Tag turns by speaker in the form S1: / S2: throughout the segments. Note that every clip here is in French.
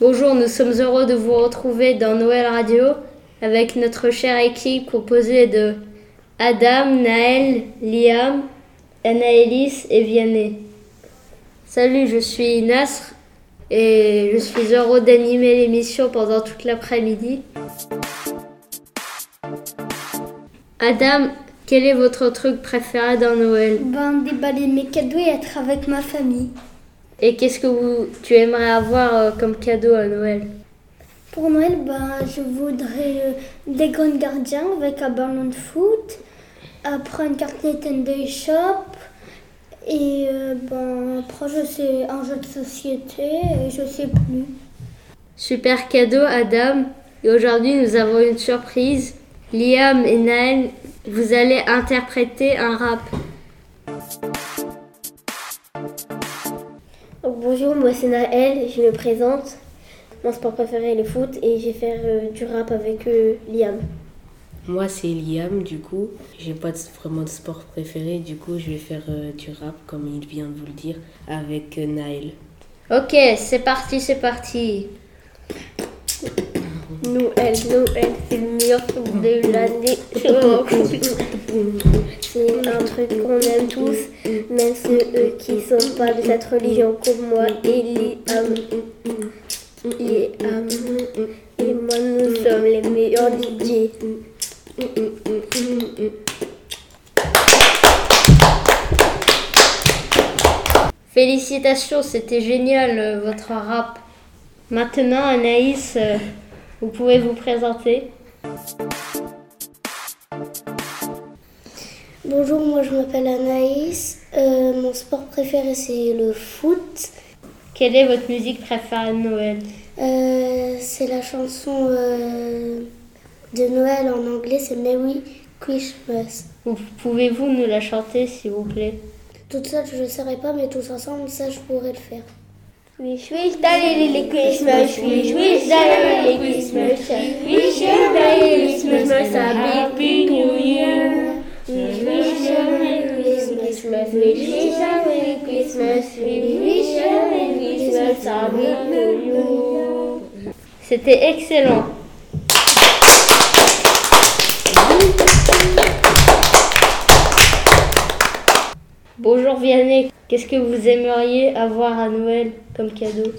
S1: Bonjour, nous sommes heureux de vous retrouver dans Noël Radio avec notre chère équipe composée de Adam, Naël, Liam, Anaëlys et Vianney. Salut, je suis Nasr et je suis heureux d'animer l'émission pendant toute l'après-midi. Adam, quel est votre truc préféré dans Noël?
S2: Déballer mes cadeaux et être avec ma famille.
S1: Et qu'est-ce que tu aimerais avoir comme cadeau à Noël?
S2: Pour Noël, je voudrais des grands gardiens avec un ballon de foot, après une carte Nintendo eShop, et après je sais un jeu de société et je sais plus.
S1: Super cadeau Adam. Et aujourd'hui nous avons une surprise. Liam et Naël, vous allez interpréter un rap.
S3: Bonjour, moi c'est Naël, je me présente. Mon sport préféré est le foot et je vais faire du rap avec Liam.
S4: Moi c'est Liam, du coup, j'ai pas vraiment de sport préféré, du coup je vais faire du rap comme il vient de vous le dire avec Naël.
S1: Ok, c'est parti.
S3: Noël, c'est le meilleur truc de l'année. C'est un truc qu'on aime tous, même ceux qui sont pas de cette religion comme moi et Liam. Et moi, nous sommes les meilleurs DJ.
S1: Félicitations, c'était génial votre rap. Maintenant Anaïs, vous pouvez vous présenter.
S2: Bonjour, moi je m'appelle Anaïs. Mon sport préféré c'est le foot.
S1: Quelle est votre musique préférée de Noël?
S2: C'est la chanson de Noël en anglais, c'est Merry Christmas.
S1: Pouvez-vous nous la chanter s'il vous plaît?
S2: Toute seule je ne saurais pas, mais tous ensemble ça je pourrais le faire.
S3: Wish, wish, daily Christmas, wish, wish, daily Christmas, wish, daily Christmas, happy New Year. Wish, wish, daily Christmas, wish, wish, daily Christmas, wish, daily Christmas, happy New Year.
S1: C'était excellent. Bonjour Vianney, qu'est-ce que vous aimeriez avoir à Noël comme cadeau?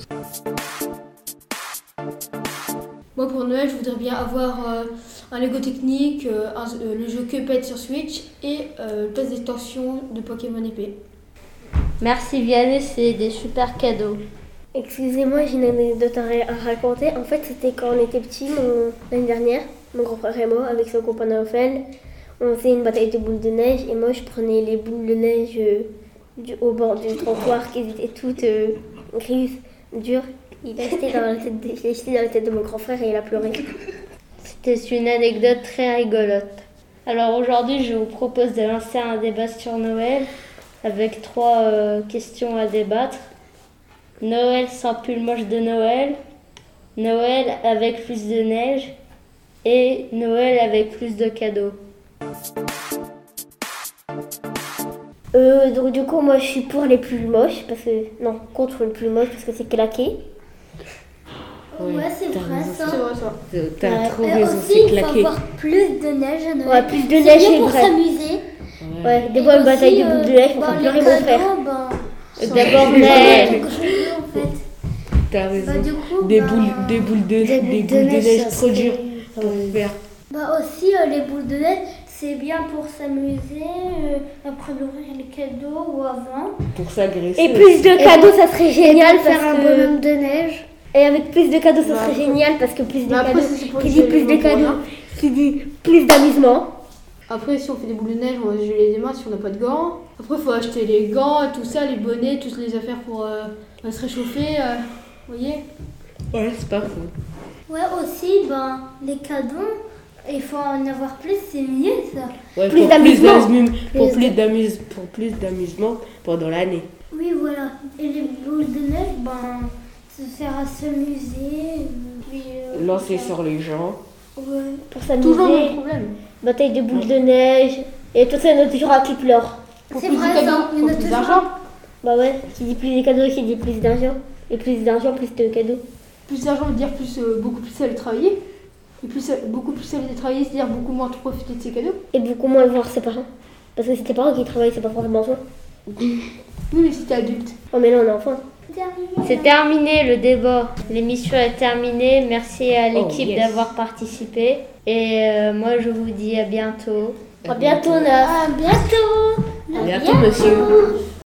S5: Moi pour Noël, je voudrais bien avoir un Lego Technique, le jeu Cuphead sur Switch et le test d'extension de Pokémon épée.
S1: Merci Vianney, c'est des super cadeaux.
S3: Excusez-moi, j'ai une anecdote à raconter. En fait, c'était quand on était petits, l'année dernière, mon grand frère et moi, avec son copain Naofel, on faisait une bataille de boules de neige et moi je prenais les boules de neige au bord du trottoir qui étaient toutes grises, dures. Il a jeté dans la tête de mon grand frère et il a pleuré.
S1: C'était une anecdote très rigolote. Alors aujourd'hui, je vous propose de lancer un débat sur Noël avec 3 questions à débattre. Noël sans pull moche de Noël, Noël avec plus de neige et Noël avec plus de cadeaux.
S3: Donc du coup moi je suis pour les pulls moches contre le pull moche parce que c'est claqué.
S2: Ouais, c'est vrai ça.
S4: T'as trop
S2: Et
S4: raison,
S2: aussi,
S4: c'est
S2: il faut
S4: claqué.
S2: avoir plus de neige à Noël.
S3: Ouais, plus de
S2: C'est
S3: neige,
S2: bien
S3: c'est
S2: pour
S3: vrai.
S2: s'amuser.
S3: Ouais, des fois une bataille de boules de neige pour faire pleurer mon frère.
S1: D'abord Noël.
S2: En fait.
S4: T'as raison.
S2: Du coup,
S4: Des boules de neige trop dures pour faire.
S2: Aussi, les boules de neige, c'est bien pour s'amuser, après d'ouvrir les cadeaux ou avant.
S4: Pour s'agresser.
S3: Et plus de cadeaux, ça serait génial
S2: Faire
S3: parce
S2: un
S3: que...
S2: bonhomme de neige.
S3: Et avec plus de cadeaux, ça serait génial parce que plus de
S5: après,
S3: cadeaux,
S5: c'est pour
S3: qui
S5: les
S3: dit plus de
S5: jeux,
S3: cadeaux,
S5: voilà.
S3: qui dit plus d'amusement.
S5: Après, si on fait des boules de neige, on va se geler les mains si on n'a pas de gants. Après, il faut acheter les gants, tout ça, les bonnets, toutes les affaires pour se réchauffer. Vous voyez?
S4: Ouais, c'est pas faux.
S2: Ouais, aussi, les cadeaux, il faut en avoir plus, c'est mieux ça.
S4: Ouais,
S3: Plus
S4: pour
S3: d'amusement.
S4: pour plus d'amusement pendant l'année.
S2: Oui, voilà. Et les boules de neige, ça sert à s'amuser. Puis,
S4: Lancer sur les gens.
S2: Ouais.
S3: Pour
S5: Toujours le
S3: s'amuser,
S5: même problème.
S3: bataille de boules de neige. Et tout ça, il y en a toujours un qui pleure.
S2: C'est
S5: plus
S2: vrai
S5: de cadeaux,
S2: ça, il y en a
S5: pour plus
S2: toujours.
S5: d'argent.
S3: Bah ouais, qui dit plus de cadeaux, qui dit plus d'argent. Et plus d'argent, plus de cadeaux.
S5: plus d'argent veut dire beaucoup plus aller travailler. Et beaucoup plus aller travailler, c'est-à-dire beaucoup moins profiter de ses cadeaux.
S3: Et beaucoup moins voir ses parents. Parce que c'est tes parents qui travaillent, c'est pas forcément toi.
S5: Oui, mais si t'es adulte.
S3: Oh, mais là, on est enfant.
S1: C'est terminé le débat. L'émission est terminée. Merci à l'équipe d'avoir participé. Et moi, je vous dis à bientôt.
S3: À bientôt, Naf.
S2: À bientôt.
S4: À bientôt, monsieur.